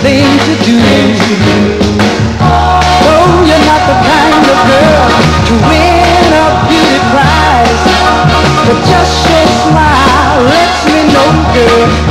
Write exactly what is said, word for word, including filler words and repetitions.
thing to do. Oh, you're not the kind of girl to win a beauty prize, but just your smile lets me know, girl,